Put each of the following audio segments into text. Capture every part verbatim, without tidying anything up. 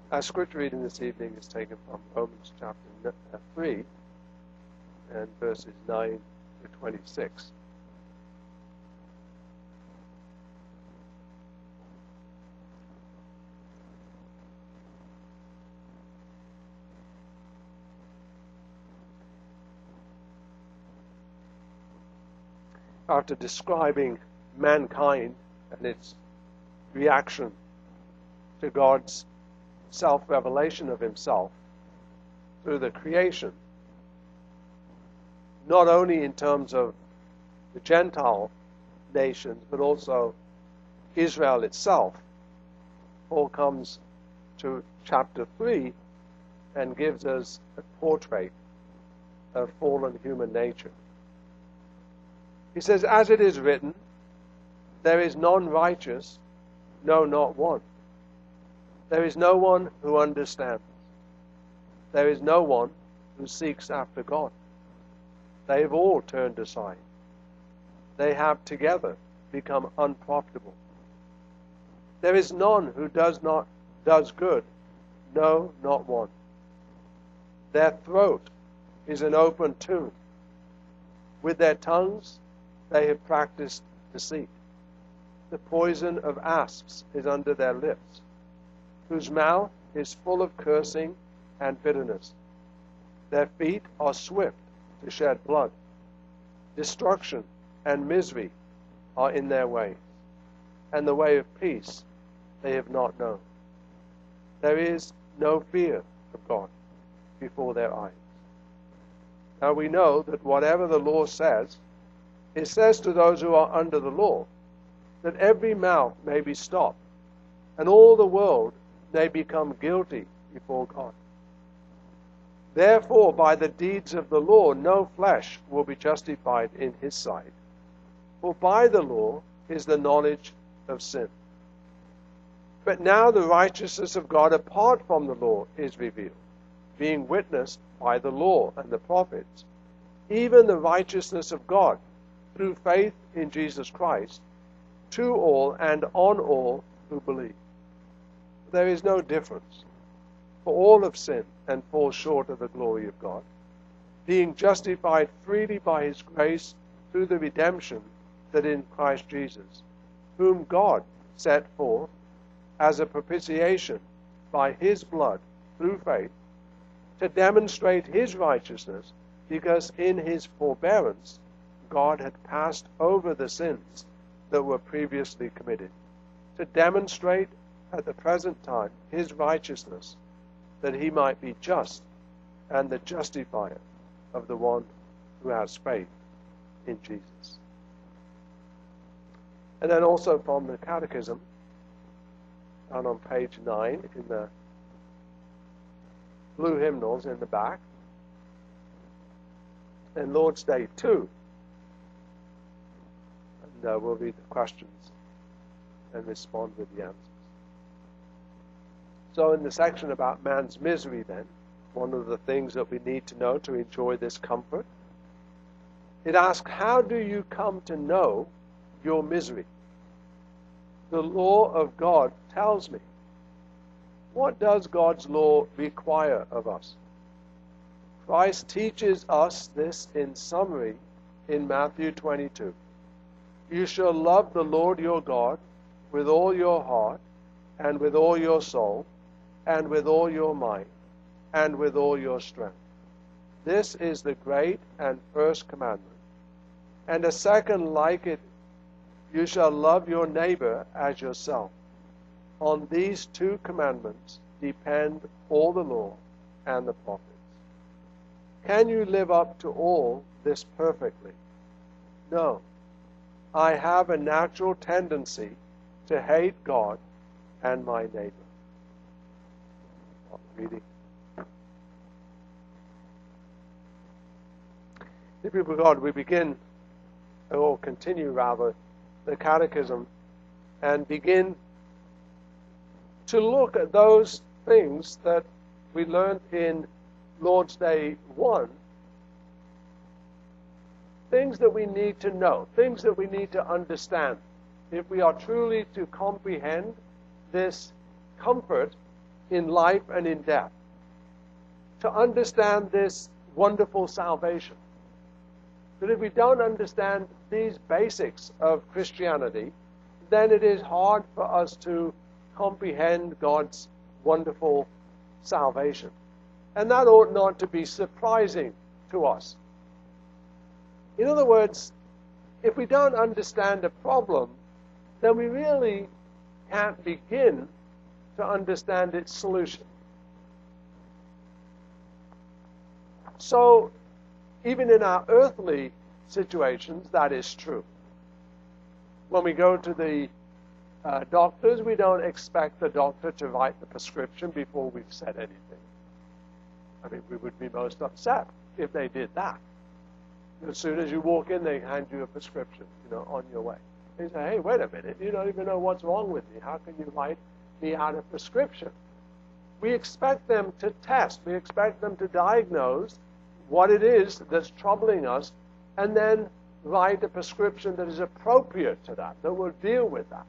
Our scripture reading this evening is taken from Romans chapter three and verses nine to twenty-six. After describing mankind and its reaction to God's self-revelation of himself through the creation, not only in terms of the Gentile nations, but also Israel itself, Paul comes to chapter three and gives us a portrait of fallen human nature. He says, as it is written, there is none righteous, no, not one. There is no one who understands. There is no one who seeks after God. They have all turned aside. They have together become unprofitable. There is none who does not does good, no, not one. Their throat is an open tomb. With their tongues they have practiced deceit. The poison of asps is under their lips, whose mouth is full of cursing and bitterness. Their feet are swift to shed blood. Destruction and misery are in their ways, and the way of peace they have not known. There is no fear of God before their eyes. Now we know that whatever the law says, it says to those who are under the law, that every mouth may be stopped, and all the world may become guilty before God. Therefore, by the deeds of the law, no flesh will be justified in his sight. For by the law is the knowledge of sin. But now the righteousness of God apart from the law is revealed, being witnessed by the law and the prophets, even the righteousness of God through faith in Jesus Christ, to all and on all who believe. There is no difference, for all have sinned and fall short of the glory of God, being justified freely by his grace through the redemption that in Christ Jesus, whom God set forth as a propitiation by his blood through faith, to demonstrate his righteousness, because in his forbearance God had passed over the sins that were previously committed, to demonstrate at the present time his righteousness, that he might be just and the justifier of the one who has faith in Jesus. And then also from the Catechism, down on page nine, in the blue hymnals in the back, and Lord's Day two. And uh, we'll read the questions and respond with the answers. So in the section about man's misery then, one of the things that we need to know to enjoy this comfort, it asks, how do you come to know your misery? The law of God tells me. What does God's law require of us? Christ teaches us this in summary in Matthew twenty-two. You shall love the Lord your God with all your heart, and with all your soul, and with all your might, and with all your strength. This is the great and first commandment. And a second like it, you shall love your neighbor as yourself. On these two commandments depend all the law and the prophets. Can you live up to all this perfectly? No. I have a natural tendency to hate God and my neighbor. Reading. Dear people of God, we begin, or continue rather, the Catechism and begin to look at those things that we learned in Lord's Day one, things that we need to know, things that we need to understand if we are truly to comprehend this comfort in life and in death to understand this wonderful salvation. But if we don't understand these basics of Christianity, then it is hard for us to comprehend God's wonderful salvation. And that ought not to be surprising to us. In other words, if we don't understand a problem, then we really can't begin to understand its solution. So, even in our earthly situations, that is true. When we go to the uh, doctors, we don't expect the doctor to write the prescription before we've said anything. I mean, we would be most upset if they did that. As soon as you walk in, they hand you a prescription, you know, on your way. They say, hey, wait a minute, you don't even know what's wrong with me. How can you write me out a prescription? We expect them to test. We expect them to diagnose what it is that's troubling us and then write a prescription that is appropriate to that, that will deal with that.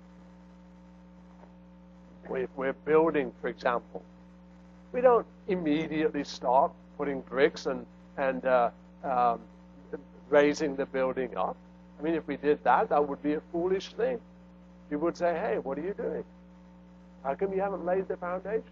If we're building, for example, we don't immediately start putting bricks and, and uh, um, raising the building up. I mean, if we did that, that would be a foolish thing. People would say, hey, what are you doing? How come you haven't laid the foundation?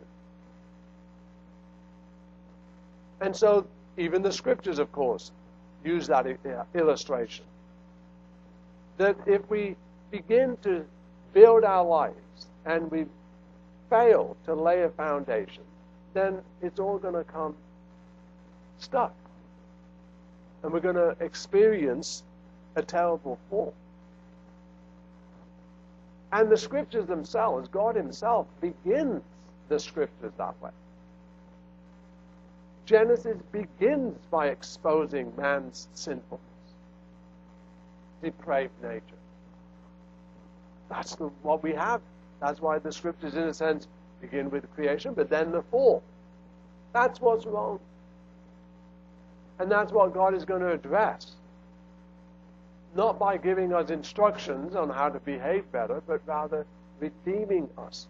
And so even the scriptures, of course, use that illustration. That if we begin to build our lives and we fail to lay a foundation, then it's all going to come stuck. And we're going to experience a terrible fall. And the scriptures themselves, God himself begins the scriptures that way. Genesis begins by exposing man's sinfulness, depraved nature. That's the, what we have. That's why the scriptures, in a sense, begin with creation, but then the fall. That's what's wrong. And that's what God is going to address. Not by giving us instructions on how to behave better, but rather redeeming us.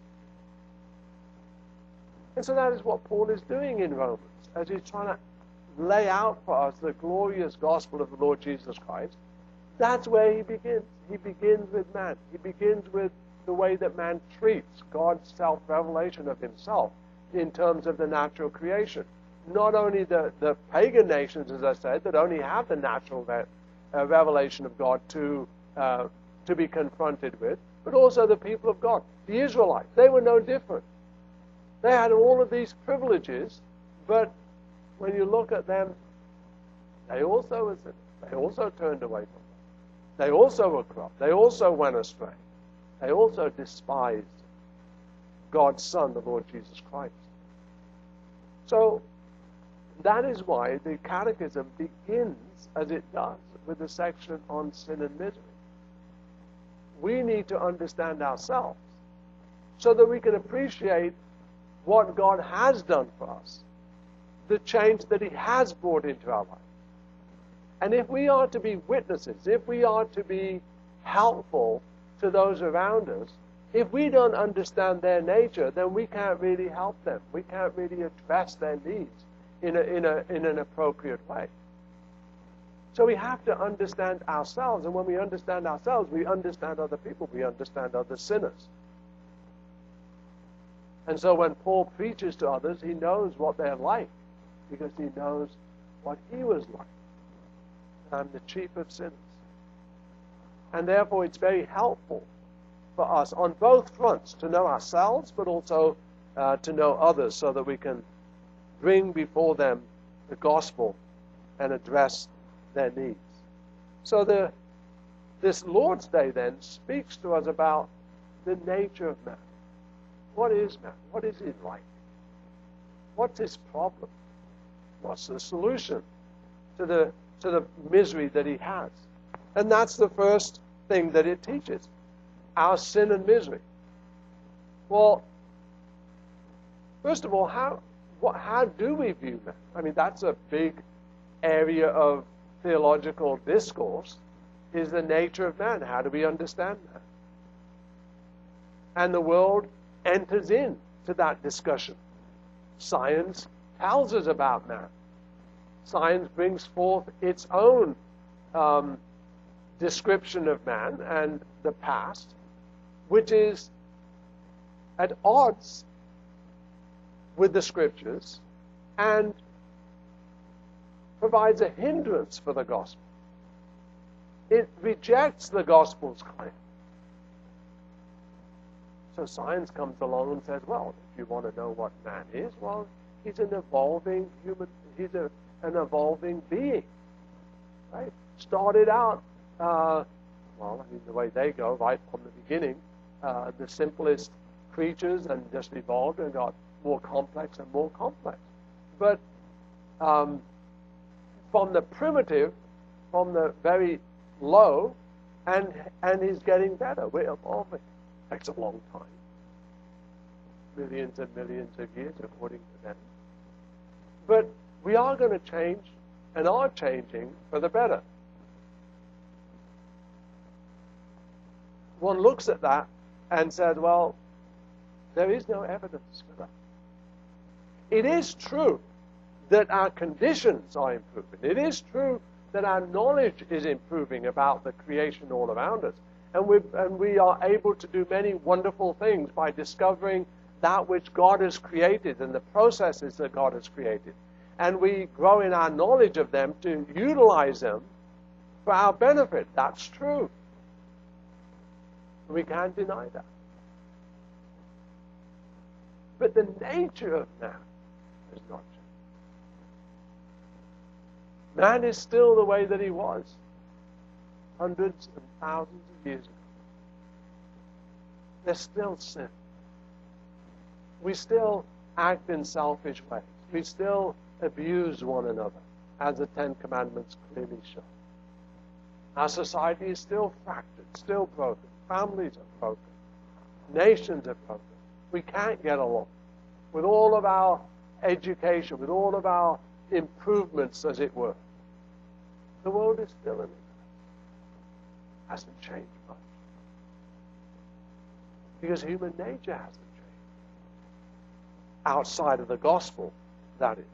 And so that is what Paul is doing in Romans, as he's trying to lay out for us the glorious gospel of the Lord Jesus Christ. That's where he begins. He begins with man. He begins with the way that man treats God's self-revelation of himself in terms of the natural creation. Not only the, the pagan nations, as I said, that only have the natural re- uh, revelation of God to, uh, to be confronted with, but also the people of God. The Israelites, they were no different. They had all of these privileges, but when you look at them, they also, they also turned away from them. They also were corrupt. They also went astray. They also despised God's Son, the Lord Jesus Christ. So that is why the Catechism begins, as it does, with the section on sin and misery. We need to understand ourselves so that we can appreciate what God has done for us, the change that he has brought into our life. And if we are to be witnesses, if we are to be helpful to those around us, if we don't understand their nature, then we can't really help them. We can't really address their needs in, a, in, a, in an appropriate way. So we have to understand ourselves, and when we understand ourselves, we understand other people, we understand other sinners. And so when Paul preaches to others, he knows what they're like, because he knows what he was like. I'm the chief of sinners. And therefore it's very helpful for us on both fronts to know ourselves, but also uh, to know others, so that we can bring before them the gospel and address their needs. So the, this Lord's Day then speaks to us about the nature of man. What is man? What is he like? What's his problem? What's the solution to the to the misery that he has? And that's the first thing that it teaches. Our sin and misery. Well, first of all, how what, how do we view man? I mean, that's a big area of theological discourse, is the nature of man. How do we understand that? And the world enters in to that discussion. Science tells us about man. Science brings forth its own um, description of man and the past, which is at odds with the scriptures and provides a hindrance for the gospel. It rejects the gospel's claim. So science comes along and says, well, if you want to know what man is, well, he's an evolving human, he's a, an evolving being, right? Started out, uh, well, I mean, the way they go, right from the beginning, uh, the simplest creatures, and just evolved and got more complex and more complex. But um, from the primitive, from the very low, and and he's getting better. We're evolving. It takes a long time. Millions and millions of years, according to them. But we are going to change, and are changing for the better. One looks at that and says, well, there is no evidence for that. It is true that our conditions are improving. It is true that our knowledge is improving about the creation all around us. And we, and we are able to do many wonderful things by discovering that which God has created and the processes that God has created. And we grow in our knowledge of them to utilize them for our benefit. That's true. We can't deny that. But the nature of man is not changed. Man is still the way that he was hundreds and thousands of years ago. There's still sin. We still act in selfish ways. We still abuse one another, as the Ten Commandments clearly show. Our society is still fractured, still broken. Families are broken. Nations are broken. We can't get along. With all of our education, with all of our improvements, as it were, the world is still in it. Hasn't changed much. Because human nature hasn't changed. Outside of the gospel, that is.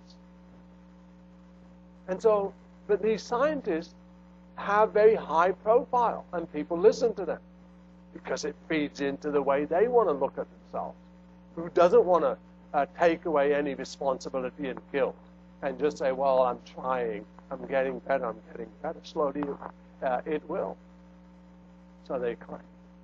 And so, but these scientists have very high profile, and people listen to them because it feeds into the way they want to look at themselves. Who doesn't want to uh, take away any responsibility and guilt and just say, well, I'm trying, I'm getting better, I'm getting better. Slowly, uh, it will. So they claim.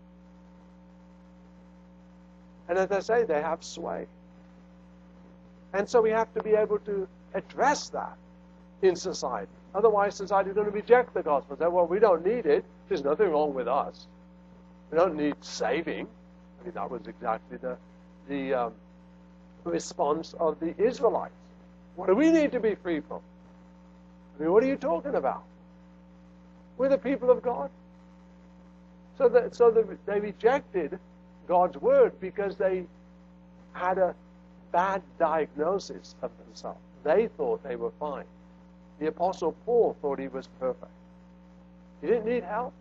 And as I say, they have sway. And so we have to be able to address that in society. Otherwise, society is going to reject the gospel. Say, well, we don't need it. There's nothing wrong with us. We don't need saving. I mean, that was exactly the, the um, response of the Israelites. What do we need to be free from? I mean, what are you talking about? We're the people of God. So that so the, they rejected God's word because they had a bad diagnosis of themselves. They thought they were fine. The Apostle Paul thought he was perfect. He didn't need help.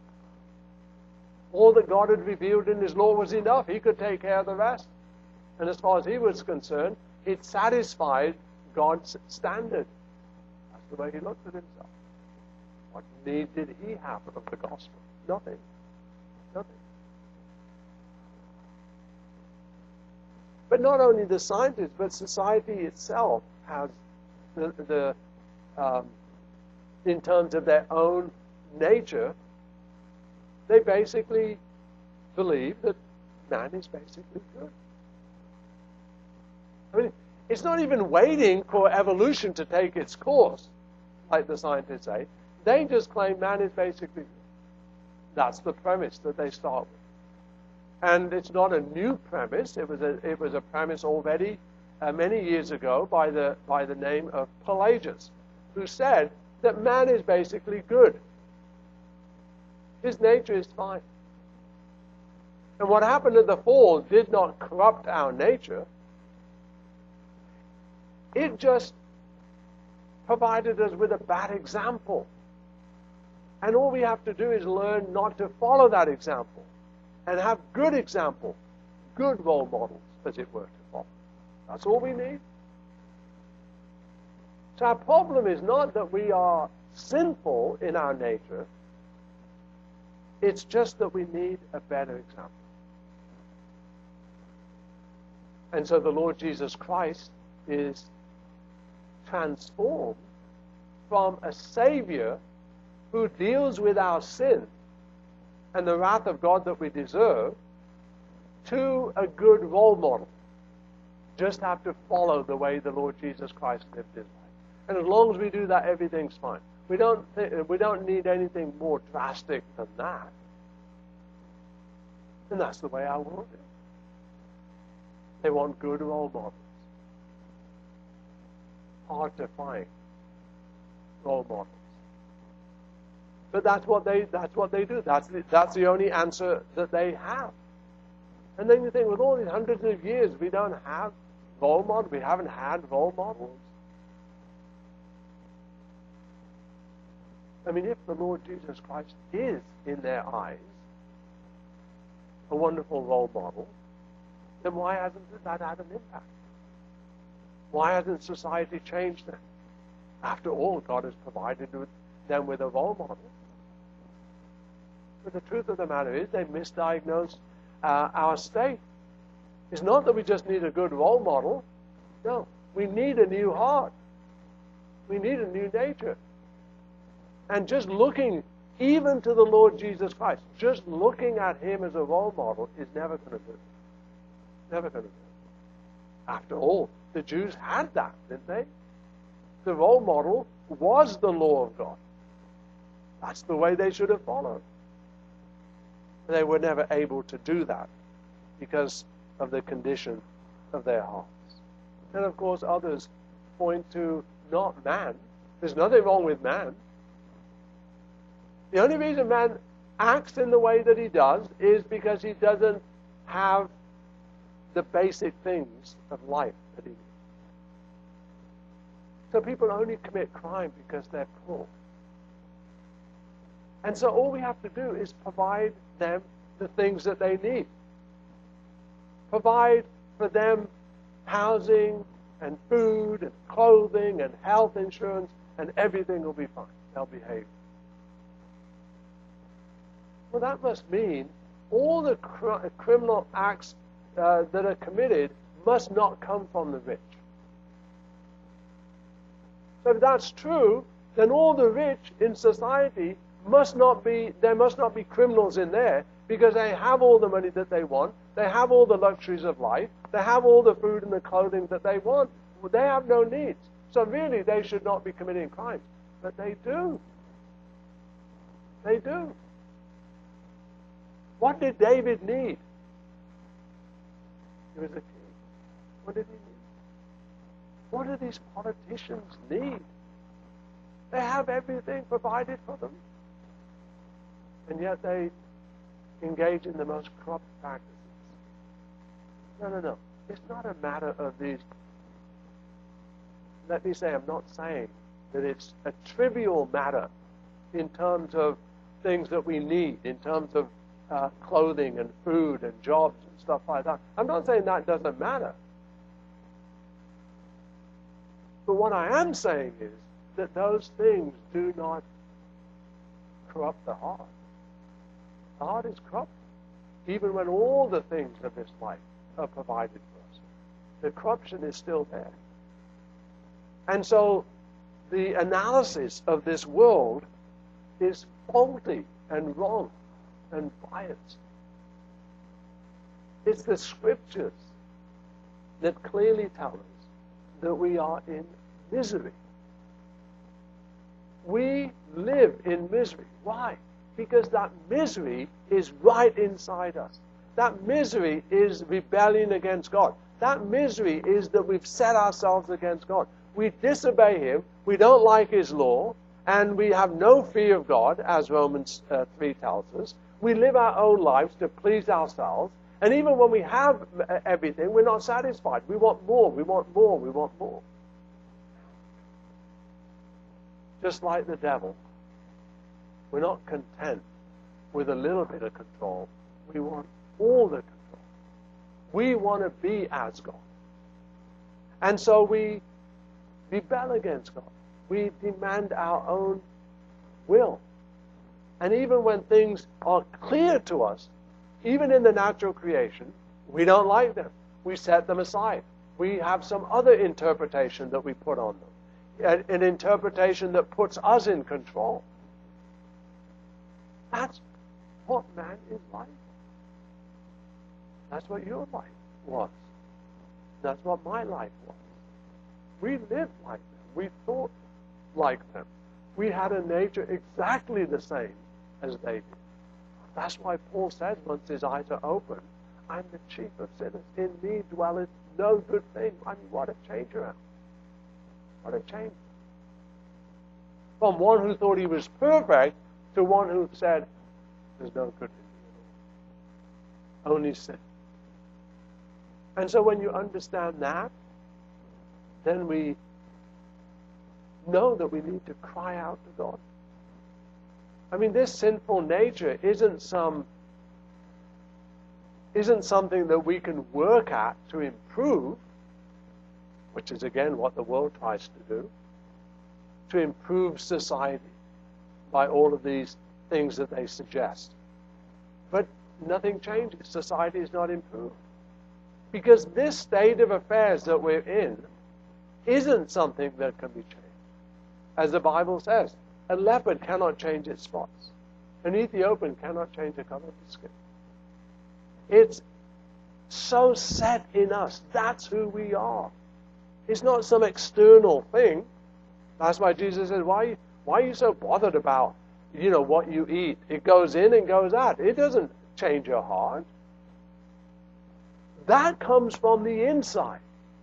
All that God had revealed in his law was enough. He could take care of the rest. And as far as he was concerned, it satisfied God's standard. That's the way he looked at himself. What need did he have of the gospel? Nothing. Nothing. But not only the scientists, but society itself has the, the um, in terms of their own nature, they basically believe that man is basically good. I mean, it's not even waiting for evolution to take its course, like the scientists say. They just claim man is basically good. That's the premise that they start with. And it's not a new premise. It was a, it was a premise already uh, many years ago by the, by the name of Pelagius, who said that man is basically good. His nature is fine. And what happened at the fall did not corrupt our nature. It just provided us with a bad example. And all we have to do is learn not to follow that example and have good example, good role models as it were, to follow. That's all we need. So our problem is not that we are sinful in our nature. It's just that we need a better example. And so the Lord Jesus Christ is transformed from a Savior who deals with our sin and the wrath of God that we deserve to a good role model. Just have to follow the way the Lord Jesus Christ lived his life. And as long as we do that, everything's fine. We don't th- we don't need anything more drastic than that. And that's the way our world is. They want good role models. Hard to find role models. But that's what they that's what they do. That's the, that's the only answer that they have. And then you think, with all these hundreds of years, we don't have role models. We haven't had role models. I mean, if the Lord Jesus Christ is, in their eyes, a wonderful role model, then why hasn't that had an impact? Why hasn't society changed them? After all, God has provided them with a role model. But the truth of the matter is, they misdiagnosed uh, our state. It's not that we just need a good role model. No, we need a new heart. We need a new nature. And just looking even to the Lord Jesus Christ, just looking at him as a role model is never going to do it. Never going to do it. After all, the Jews had that, didn't they? The role model was the law of God. That's the way they should have followed. They were never able to do that because of the condition of their hearts. And of course, others point to not man. There's nothing wrong with man. The only reason man acts in the way that he does is because he doesn't have the basic things of life that he needs. So people only commit crime because they're poor. And so all we have to do is provide them the things that they need. Provide for them housing and food and clothing and health insurance, and everything will be fine. They'll behave. Well, that must mean all the cr- criminal acts uh, that are committed must not come from the rich. So if that's true, then all the rich in society must not be, there must not be criminals in there, because they have all the money that they want, they have all the luxuries of life, they have all the food and the clothing that they want. They have no needs. So really, they should not be committing crimes. But they do. They do. What did David need? He was a king. What did he need? What do these politicians need? They have everything provided for them. And yet they engage in the most corrupt practices. No, no, no. It's not a matter of these. Let me say, I'm not saying that it's a trivial matter in terms of things that we need, in terms of uh, clothing and food and jobs and stuff like that. I'm not saying that doesn't matter. But what I am saying is that those things do not corrupt the heart. The heart is corrupt, even when all the things of this life are provided for us. The corruption is still there. And so the analysis of this world is faulty and wrong and biased. It's the scriptures that clearly tell us that we are in misery. We live in misery. Why? Because that misery is right inside us. That misery is rebellion against God. That misery is that we've set ourselves against God. We disobey him, we don't like his law, and we have no fear of God, as Romans uh, three tells us. We live our own lives to please ourselves, and even when we have everything, we're not satisfied. We want more, we want more, we want more. Just like the devil, we're not content with a little bit of control. We want all the control. We want to be as God. And so we rebel against God. We demand our own will. And even when things are clear to us, even in the natural creation, we don't like them. We set them aside. We have some other interpretation that we put on them. An, an interpretation that puts us in control. That's what man is like. That's what your life was. That's what my life was. We lived like them. We thought like them. We had a nature exactly the same as they did. That's why Paul says, once his eyes are open, I'm the chief of sinners. In me dwelleth no good thing. I mean, what a change around. What a change. From one who thought he was perfect to one who said, there's no good in me at all. Only sin. And so when you understand that, then we know that we need to cry out to God. I mean, this sinful nature isn't some isn't something that we can work at to improve, which is again what the world tries to do, to improve society by all of these things that they suggest. But nothing changes. Society is not improved. Because this state of affairs that we're in isn't something that can be changed. As the Bible says, a leopard cannot change its spots. An Ethiopian cannot change the color of his skin. It's so set in us. That's who we are. It's not some external thing. That's why Jesus says, why, why are you so bothered about, you know, what you eat? It goes in and goes out. It doesn't change your heart. That comes from the inside.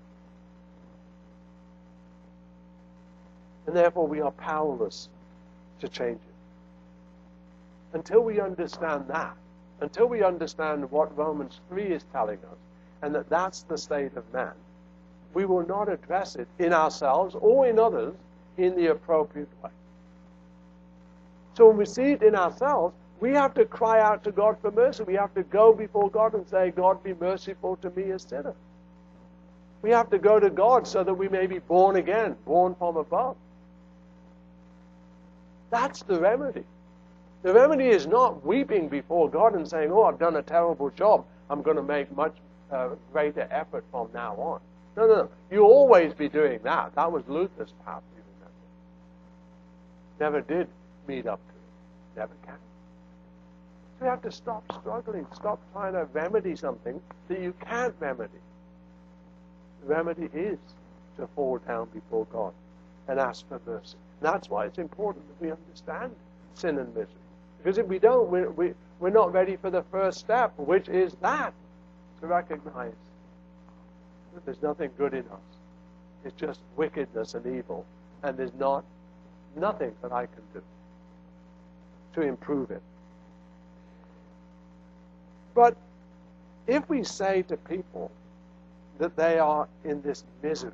And therefore we are powerless to change it. Until we understand that, until we understand what Romans three is telling us, and that that's the state of man, we will not address it in ourselves or in others in the appropriate way. So when we see it in ourselves, we have to cry out to God for mercy. We have to go before God and say, God, be merciful to me, a sinner. We have to go to God so that we may be born again, born from above. That's the remedy. The remedy is not weeping before God and saying, oh, I've done a terrible job. I'm going to make much uh, greater effort from now on. No, no, no. You'll always be doing that. That was Luther's path, you remember. Never did meet up to it. Never can. So you have to stop struggling. Stop trying to remedy something that you can't remedy. The remedy is to fall down before God and ask for mercy. And that's why it's important that we understand sin and misery. Because if we don't, we're, we, we're not ready for the first step, which is that, to recognize that there's nothing good in us. It's just wickedness and evil. And there's not nothing that I can do to improve it. But if we say to people that they are in this misery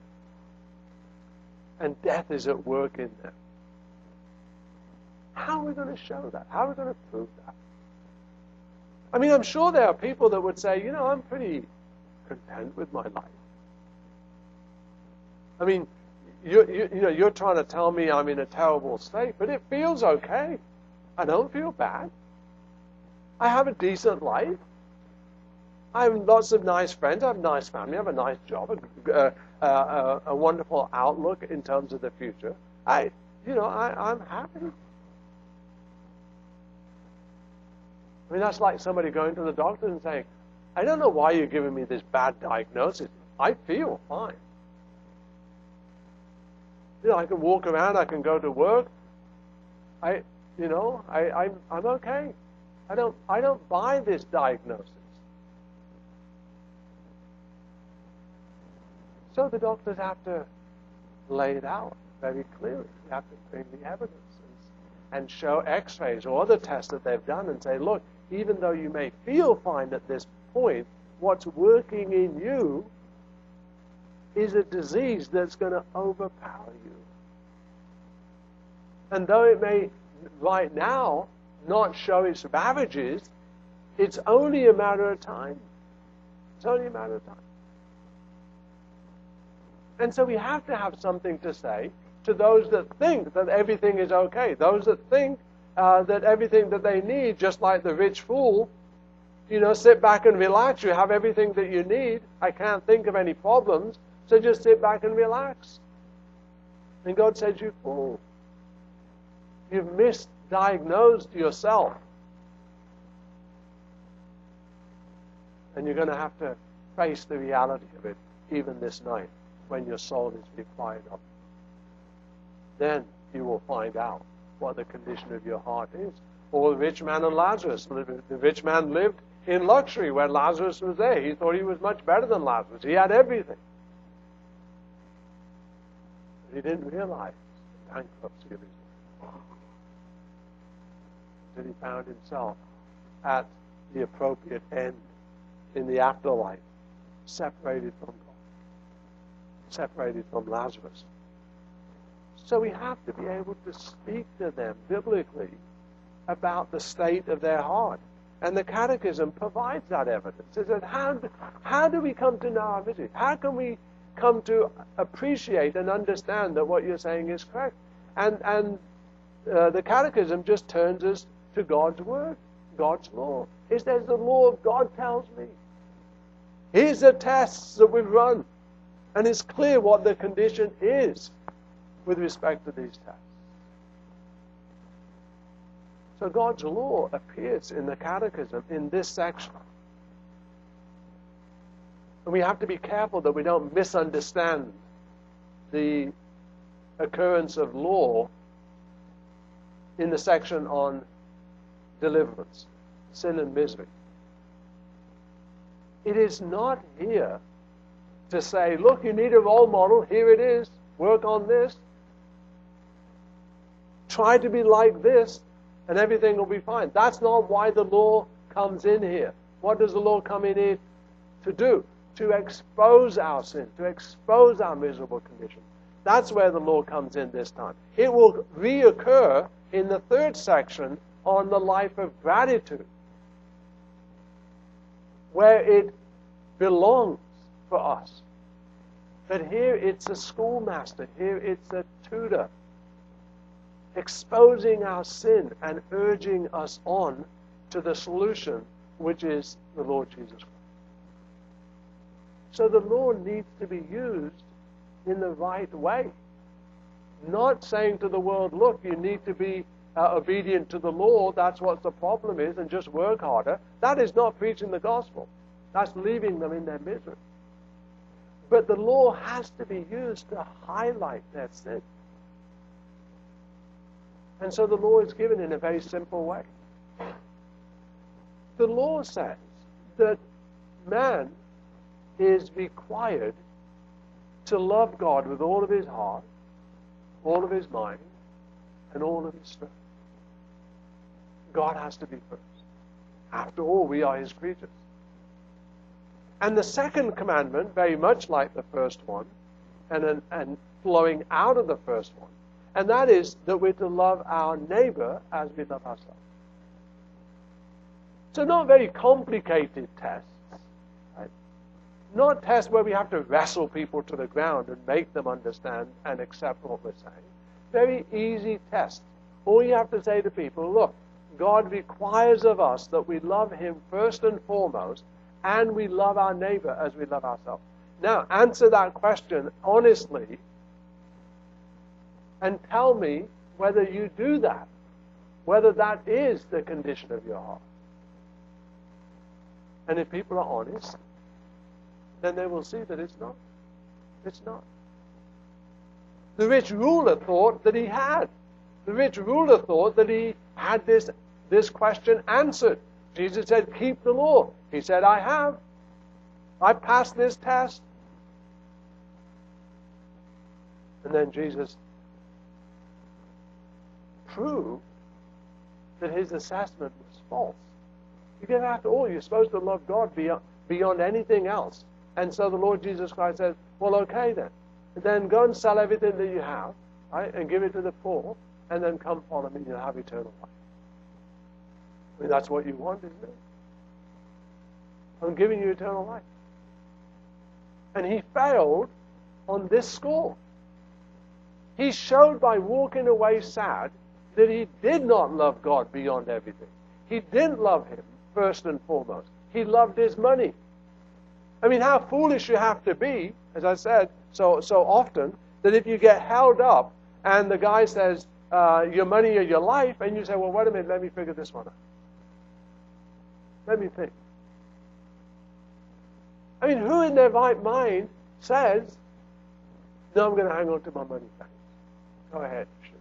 and death is at work in them, how are we going to show that? How are we going to prove that? I mean, I'm sure there are people that would say, you know, I'm pretty content with my life. I mean, you, you, you know, you're trying to tell me I'm in a terrible state, but it feels okay. I don't feel bad. I have a decent life. I have lots of nice friends. I have a nice family. I have a nice job. A, a, a, a wonderful outlook in terms of the future. I, you know, I, I'm happy. I mean, that's like somebody going to the doctor and saying, I don't know why you're giving me this bad diagnosis. I feel fine. You know, I can walk around. I can go to work. I, you know, I, I'm, I'm okay. I don't, I don't buy this diagnosis. So the doctors have to lay it out very clearly. They have to bring the evidence and, and show x-rays or other tests that they've done and say, look, even though you may feel fine at this point, what's working in you is a disease that's going to overpower you. And though it may, right now, not show its ravages, it's only a matter of time. It's only a matter of time. And so we have to have something to say to those that think that everything is okay. Those that think uh, that everything that they need, just like the rich fool, you know, sit back and relax. You have everything that you need. I can't think of any problems, so just sit back and relax. And God says, you fool. You've misdiagnosed yourself. And you're going to have to face the reality of it even this night when your soul is required of. Then you will find out what the condition of your heart is. Or the rich man and Lazarus. The rich man lived in luxury when Lazarus was there. He thought he was much better than Lazarus. He had everything. But he didn't realize the bankruptcy of his life. That he found himself at the appropriate end in the afterlife, separated from God, separated from Lazarus. So we have to be able to speak to them biblically about the state of their heart. And the Catechism provides that evidence. It says, how do, how do we come to know our misery? How can we come to appreciate and understand that what you're saying is correct? And, and uh, the Catechism just turns us to God's Word, God's law. It says the law of God tells me. Here's the tests that we've run. And it's clear what the condition is with respect to these tests. So God's law appears in the Catechism in this section. And we have to be careful that we don't misunderstand the occurrence of law in the section on deliverance, sin and misery. It is not here to say, look, you need a role model, here it is, work on this, try to be like this, and everything will be fine. That's not why the law comes in here. What does the law come in here to do? To expose our sin, to expose our miserable condition. That's where the law comes in this time. It will reoccur in the third section on the life of gratitude, where it belongs for us. But here it's a schoolmaster, here it's a tutor, exposing our sin and urging us on to the solution, which is the Lord Jesus Christ. So the law needs to be used in the right way. Not saying to the world, look, you need to be uh, obedient to the law, that's what the problem is, and just work harder. That is not preaching the gospel. That's leaving them in their misery. But the law has to be used to highlight their sin. And so the law is given in a very simple way. The law says that man is required to love God with all of his heart, all of his mind, and all of his strength. God has to be first. After all, we are his creatures. And the second commandment, very much like the first one, and, and flowing out of the first one, and that is that we're to love our neighbor as we love ourselves. So not very complicated tests. Right? Not tests where we have to wrestle people to the ground and make them understand and accept what we're saying. Very easy tests. All you have to say to people, look, God requires of us that we love him first and foremost, and we love our neighbor as we love ourselves. Now, answer that question honestly and tell me whether you do that, whether that is the condition of your heart. And if people are honest, then they will see that it's not. It's not. The rich ruler thought that he had. The rich ruler thought that he had this, this question answered. Jesus said, keep the law. He said, I have. I passed this test. And then Jesus proved that his assessment was false. Because after all, you're supposed to love God beyond, beyond anything else. And so the Lord Jesus Christ says, well, okay then. Then go and sell everything that you have, right, and give it to the poor, and then come follow me and you'll have eternal life. I mean, that's what you want, isn't it? I'm giving you eternal life. And he failed on this score. He showed by walking away sad that he did not love God beyond everything. He didn't love him first and foremost. He loved his money. I mean, how foolish you have to be, as I said so so often, that if you get held up and the guy says, uh, your money or your life, and you say, well, wait a minute, let me figure this one out. Let me think. I mean, who in their right mind says, no, I'm going to hang on to my money, thanks. Go ahead. Shoot.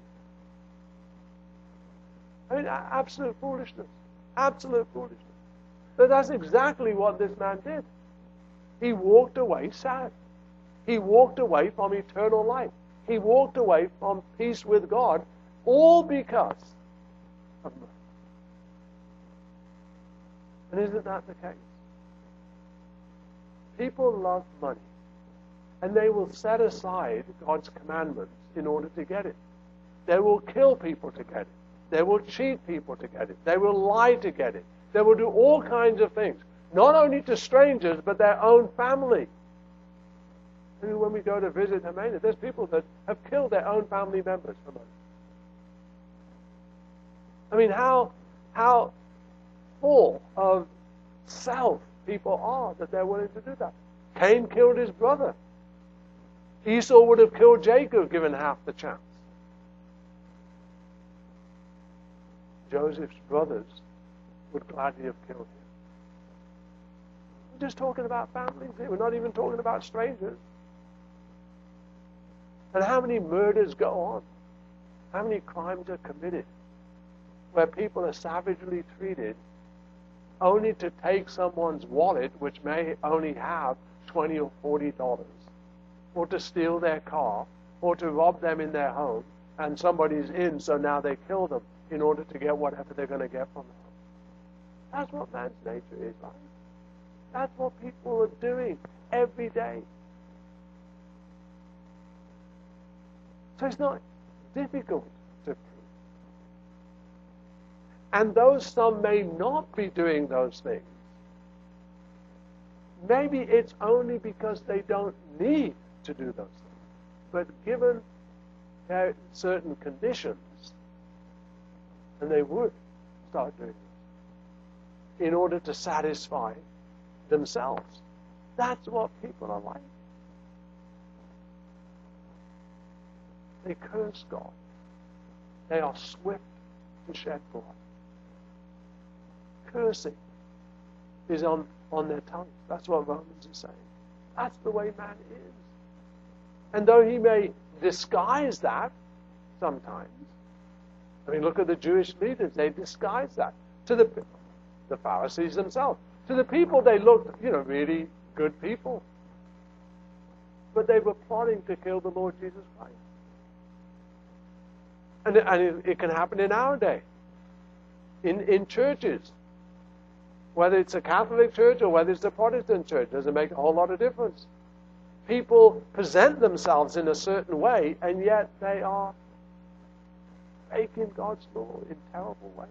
I mean, absolute foolishness. Absolute foolishness. But that's exactly what this man did. He walked away sad. He walked away from eternal life. He walked away from peace with God, all because of money. And isn't that the case? People love money, and they will set aside God's commandments in order to get it. They will kill people to get it. They will cheat people to get it. They will lie to get it. They will do all kinds of things, not only to strangers, but their own family. I mean, when we go to visit Hermania, there's people that have killed their own family members for money. I mean, how, how full of self people are that they're willing to do that. Cain killed his brother. Esau would have killed Jacob given half the chance. Joseph's brothers would gladly have killed him. We're just talking about families here. We're not even talking about strangers. And how many murders go on? How many crimes are committed where people are savagely treated only to take someone's wallet, which may only have twenty or forty dollars, or to steal their car, or to rob them in their home, and somebody's in, so now they kill them in order to get whatever they're going to get from them. That's what man's nature is like. That's what people are doing every day. So it's not difficult to prove. And though some may not be doing those things, maybe it's only because they don't need to do those things. But given uh, certain conditions, and they would start doing it in order to satisfy themselves. That's what people are like. They curse God. They are swift to shed blood. Cursing is on, on their tongue. That's what Romans is saying. That's the way man is. And though he may disguise that sometimes, I mean, look at the Jewish leaders. They disguised that to the the Pharisees themselves. To the people, they looked, you know, really good people. But they were plotting to kill the Lord Jesus Christ. And, it, and it, it can happen in our day. In, in churches. Whether it's a Catholic church or whether it's a Protestant church, doesn't make a whole lot of difference. People present themselves in a certain way, and yet they are breaking God's law in terrible ways.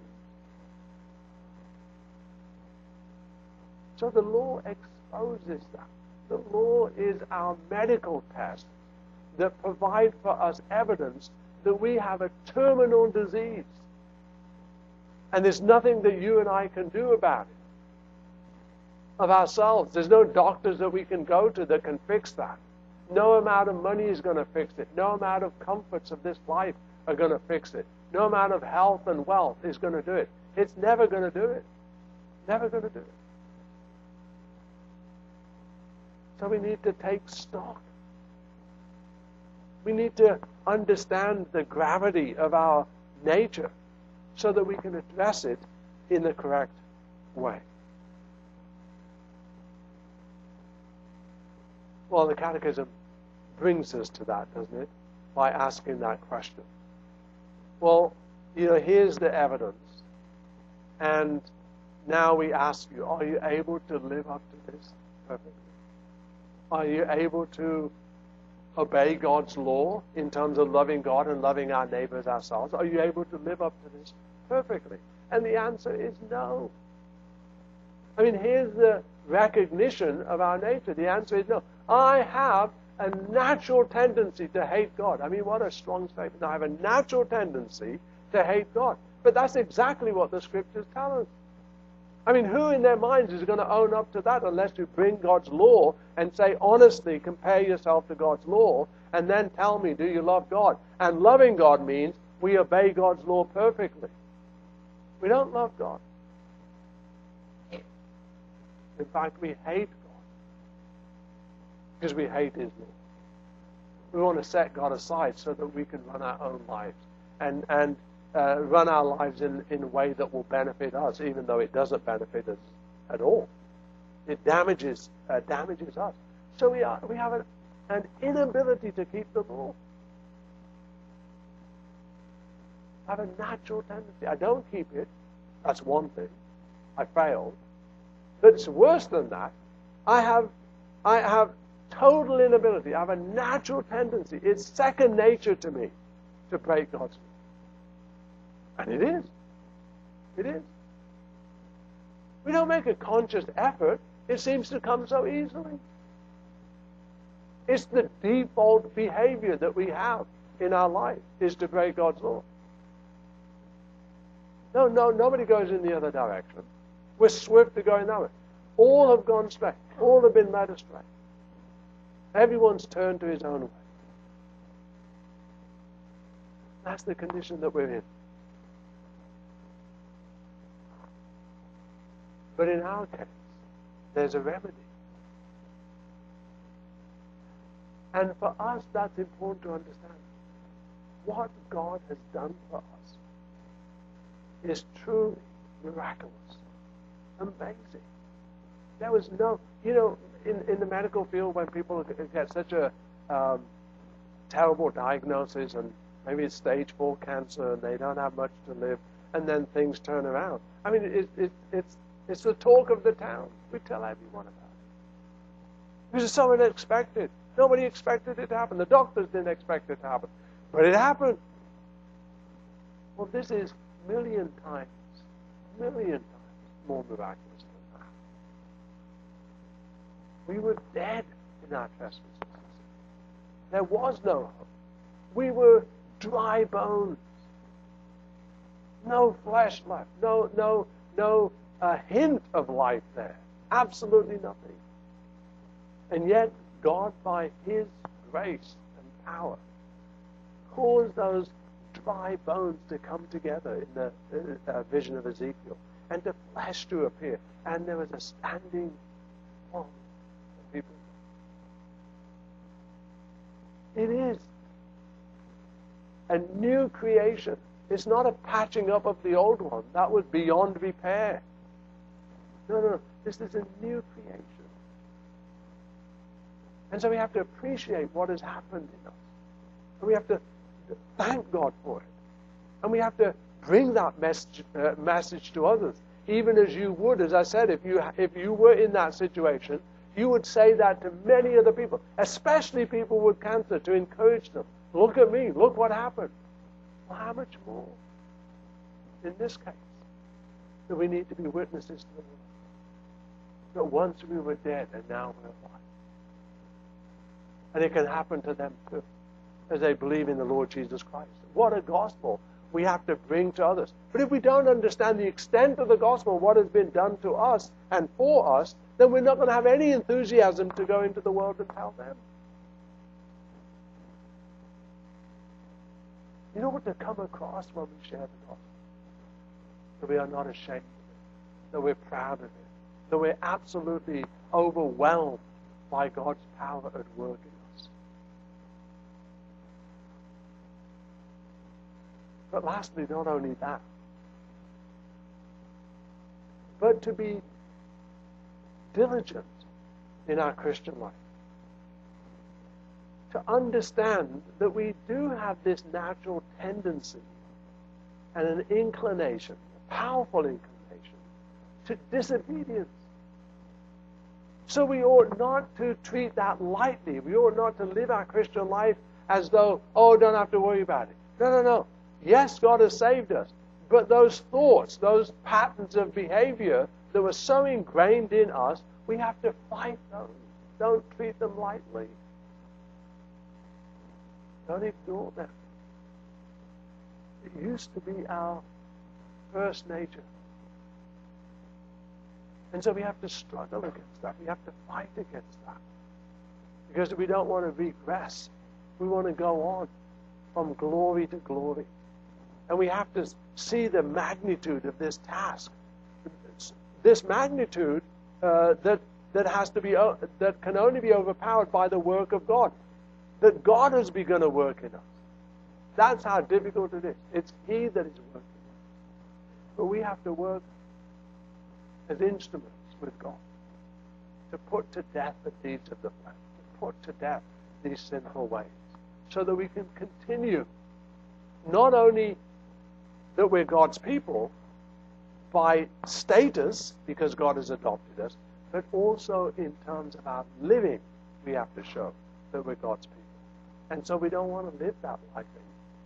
So the law exposes that. The law is our medical test that provides for us evidence that we have a terminal disease. And there's nothing that you and I can do about it. Of ourselves. There's no doctors that we can go to that can fix that. No amount of money is going to fix it. No amount of comforts of this life are going to fix it. No amount of health and wealth is going to do it. It's never going to do it. Never going to do it. So we need to take stock. We need to understand the gravity of our nature so that we can address it in the correct way. Well, the Catechism brings us to that, doesn't it? By asking that question. Well, you know, here's the evidence. And now we ask you, are you able to live up to this perfectly? Are you able to obey God's law in terms of loving God and loving our neighbors ourselves? Are you able to live up to this perfectly? And the answer is no. I mean, here's the recognition of our nature? The answer is no. I have a natural tendency to hate God. I mean, what a strong statement. I have a natural tendency to hate God. But that's exactly what the Scriptures tell us. I mean, who in their minds is going to own up to that unless you bring God's law and say, honestly, compare yourself to God's law, and then tell me, do you love God? And loving God means we obey God's law perfectly. We don't love God. In fact, we hate God because we hate His law. We want to set God aside so that we can run our own lives and, and uh, run our lives in, in a way that will benefit us, even though it doesn't benefit us at all. It damages uh, damages us. So we are we have an, an inability to keep the law. I have a natural tendency. I don't keep it. That's one thing. I failed. But it's worse than that. I have I have total inability. I have a natural tendency. It's second nature to me to break God's law. And it is. It is. We don't make a conscious effort. It seems to come so easily. It's the default behavior that we have in our life, is to break God's law. No, no, nobody goes in the other direction. We're swift to go in that way. All have gone astray. All have been led astray. Everyone's turned to his own way. That's the condition that we're in. But in our case, there's a remedy. And for us, that's important to understand. What God has done for us is truly miraculous, amazing. There was no, you know, in, in the medical field, when people get such a um, terrible diagnosis, and maybe it's stage four cancer, and they don't have much to live, and then things turn around. I mean, it, it, it's it's the talk of the town. We tell everyone about it. Because it's so unexpected. Nobody expected it to happen. The doctors didn't expect it to happen. But it happened. Well, this is million times, million times more miraculous than that. We were dead in our trespasses. There was no hope. We were dry bones. No flesh left. No, no, no uh, hint of life there. Absolutely nothing. And yet, God, by His grace and power, caused those dry bones to come together in the uh, vision of Ezekiel, and the flesh to appear. And there was a standing throng of people. It is a new creation. It's not a patching up of the old one. That was beyond repair. No, no, this is a new creation. And so we have to appreciate what has happened in us. And we have to thank God for it. And we have to bring that message, uh, message to others. Even as you would, as I said, if you if you were in that situation, you would say that to many other people, especially people with cancer, to encourage them. Look at me. Look what happened. Well, how much more in this case do we need to be witnesses to the world? That once we were dead and now we're alive. And it can happen to them too, as they believe in the Lord Jesus Christ. What a gospel we have to bring to others. But if we don't understand the extent of the gospel, what has been done to us and for us, then we're not going to have any enthusiasm to go into the world and tell them. You know what to come across when we share the gospel? That we are not ashamed of it, that we're proud of it, that we're absolutely overwhelmed by God's power at work in us. But lastly, not only that, but to be diligent in our Christian life. To understand that we do have this natural tendency and an inclination, a powerful inclination, to disobedience. So we ought not to treat that lightly. We ought not to live our Christian life as though, oh, don't have to worry about it. No, no, no. Yes, God has saved us. But those thoughts, those patterns of behavior that were so ingrained in us We have to fight those. Don't treat them lightly. Don't ignore them. It used to be our first nature. And so we have to struggle against that. We have to fight against that. Because we don't want to regress. We want to go on from glory to glory. And we have to see the magnitude of this task. This magnitude uh, that that has to be that can only be overpowered by the work of God. That God has begun to work in us. That's how difficult it is. It's He that is working. But we have to work as instruments with God to put to death the deeds of the flesh, to put to death these sinful ways, so that we can continue not only that we're God's people by status, because God has adopted us, but also in terms of our living, we have to show that we're God's people. And so we don't want to live that life anymore.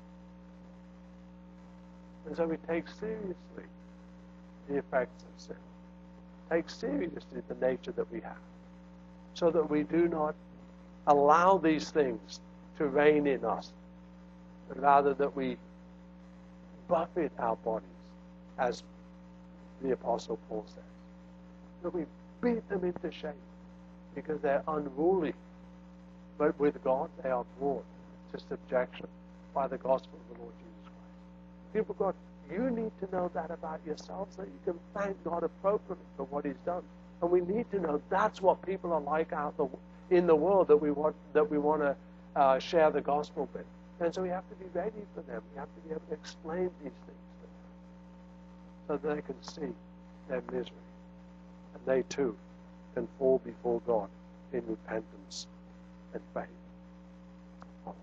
And so we take seriously the effects of sin. Take seriously the nature that we have, so that we do not allow these things to reign in us, but rather that we buffet our bodies, as the Apostle Paul says. That we beat them into shape, because they're unruly. But with God, they are brought to subjection by the gospel of the Lord Jesus Christ. People of God, you need to know that about yourselves, so you can thank God appropriately for what He's done. And we need to know that's what people are like out the, in the world that we want that we want to uh, share the gospel with. And so we have to be ready for them. We have to be able to explain these things to them, so that they can see their misery, and they too can fall before God in repentance and faith. Amen.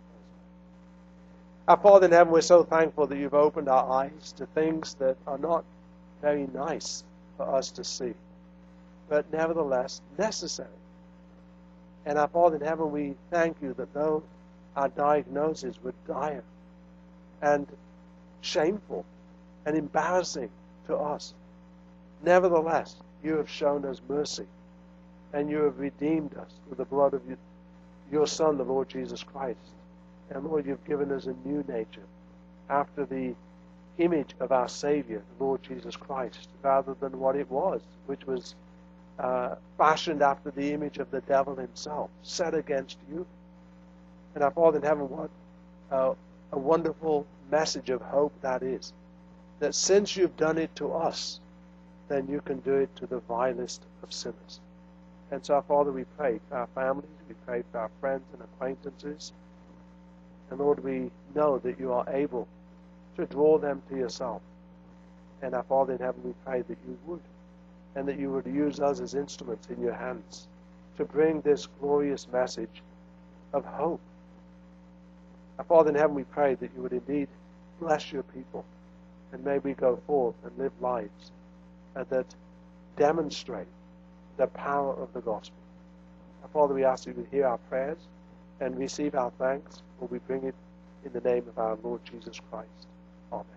Our Father in heaven, we're so thankful that you've opened our eyes to things that are not very nice for us to see, but nevertheless necessary. And our Father in heaven, we thank you that though our diagnoses were dire and shameful and embarrassing to us, nevertheless, you have shown us mercy, and you have redeemed us through the blood of your, your Son, the Lord Jesus Christ. And Lord, you've given us a new nature after the image of our Savior, the Lord Jesus Christ, rather than what it was, which was uh, fashioned after the image of the devil himself, set against you. And our Father in heaven, what uh, a wonderful message of hope that is. That since you've done it to us, then you can do it to the vilest of sinners. And so, our Father, we pray for our families, we pray for our friends and acquaintances. And Lord, we know that you are able to draw them to yourself. And our Father in heaven, we pray that you would, and that you would use us as instruments in your hands to bring this glorious message of hope. Our Father in heaven, we pray that you would indeed bless your people, and may we go forth and live lives and that demonstrate the power of the gospel. Our Father, we ask that you would hear our prayers and receive our thanks, for we bring it in the name of our Lord Jesus Christ. Amen.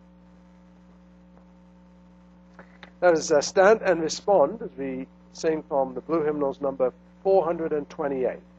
Let us uh, stand and respond as we sing from the Blue Hymnals number four hundred twenty-eight.